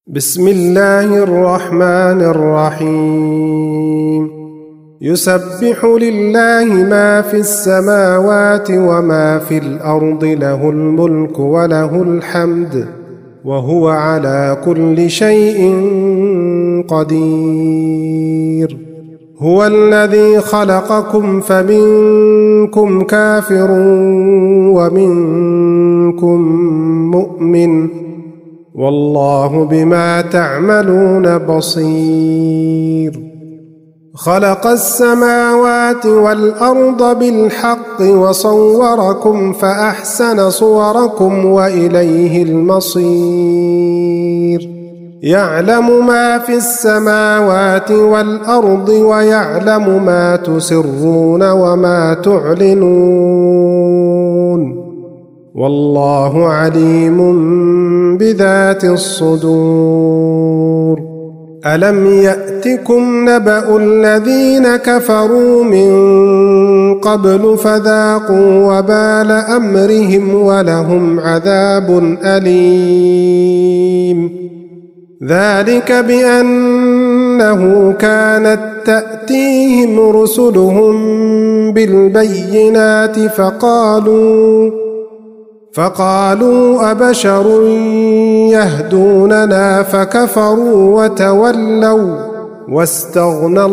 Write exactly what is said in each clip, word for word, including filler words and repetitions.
بسم الله الرحمن الرحيم يسبح لله ما في السماوات وما في الأرض له الملك وله الحمد وهو على كل شيء قدير هو الذي خلقكم فمنكم كافر ومنكم مؤمن والله بما تعملون بصير خلق السماوات والأرض بالحق وصوركم فأحسن صوركم وإليه المصير يعلم ما في السماوات والأرض ويعلم ما تسرون وما تعلنون والله عليم بذات الصدور ألم يأتكم نبأ الذين كفروا من قبل فذاقوا وبال أمرهم ولهم عذاب أليم ذلك بأنه كانت تأتيهم رسلهم بالبينات فقالوا فقالوا أبشر يهدوننا فكفروا وتولوا واستغنى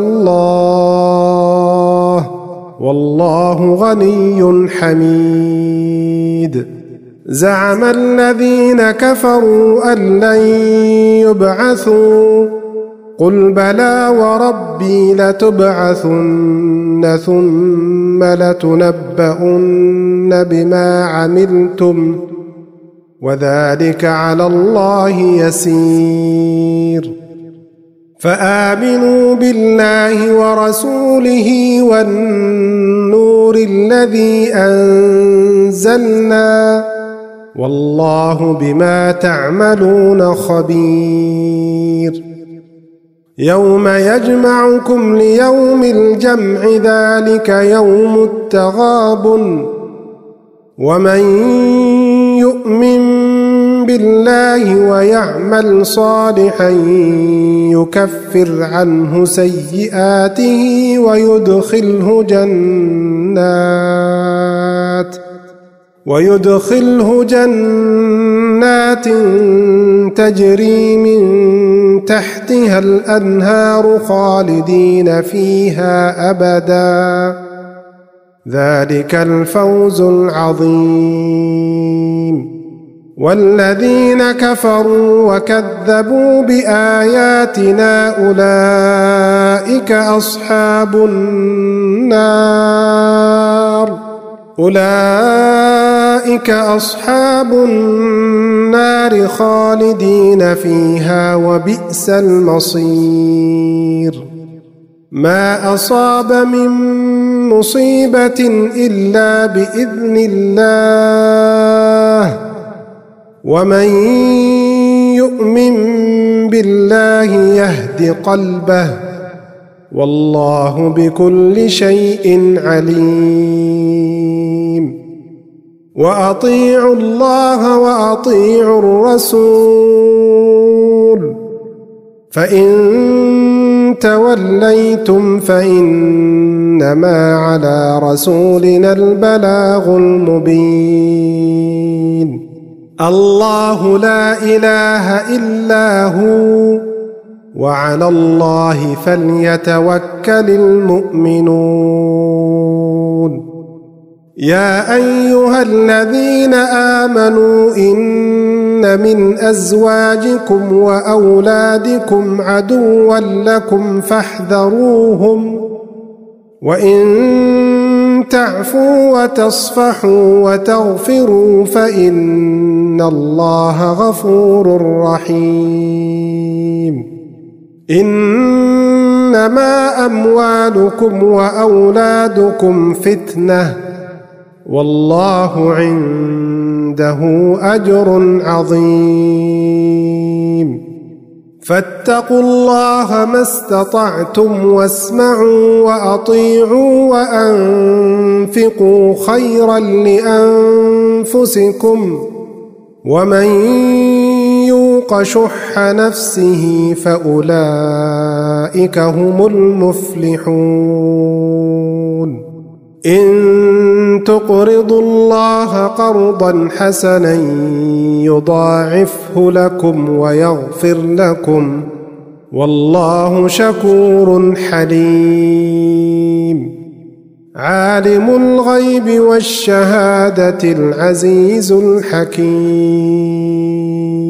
الله والله غني حميد زعم الذين كفروا أن لن يبعثوا قل بلى وربي لتبعثن ثم لتنبؤن بما عملتم وذلك على الله يسير فآمنوا بالله ورسوله والنور الذي أنزلنا والله بما تعملون خبير يوم يجمعكم ليوم الجمع ذلك يوم التغابن ومن يؤمن بالله ويعمل صالحا يكفر عنه سيئاته ويدخله جنات ويدخله جنات تجري من تحتها الأنهار خالدين فيها أبدا ذلك الفوز العظيم والذين كفروا وكذبوا بآياتنا أولئك أصحاب النار أولئك أصحاب النار خالدين فيها وبئس المصير ما أصاب من مصيبة إلا بإذن الله ومن يؤمن بالله يهد قلبه والله بكل شيء عليم وأطيعوا الله وأطيعوا الرسول فإن توليتم فإنما على رسولنا البلاغ المبين الله لا إله إلا هو وعلى الله فليتوكل المؤمنون يا أيها الذين آمنوا إن من أزواجكم وأولادكم عدوا لكم فاحذروهم وإن تعفوا وتصفحوا وتغفروا فإن الله غفور رحيم إنما أموالكم وأولادكم فتنة والله عنده أجر عظيم فاتقوا الله ما استطعتم واسمعوا وأطيعوا وأنفقوا خيرا لأنفسكم ومن يوق يوق شح نفسه فأولئك هم المفلحون إن تقرضوا الله قرضا حسنا يضاعفه لكم ويغفر لكم والله شكور حليم عالم الغيب والشهادة العزيز الحكيم